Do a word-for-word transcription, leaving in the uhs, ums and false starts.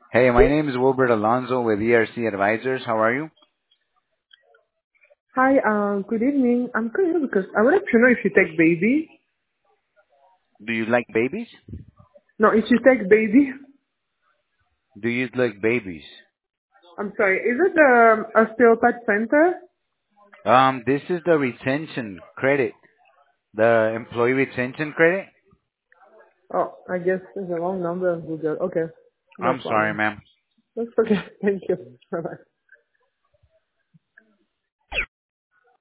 Hey, my name is Wilbert Alonso with E R C Advisors. How are you? Hi, uh, good evening. I'm calling because I would like to know if you take baby. Do you like babies? No, if you take baby. Do you like babies? I'm sorry. Is it the um, osteopath center? Um, this is the retention credit, the employee retention credit. Oh, I guess it's a wrong number on Google. Okay, no I'm sorry, problem. ma'am. That's okay. Thank you. Bye bye.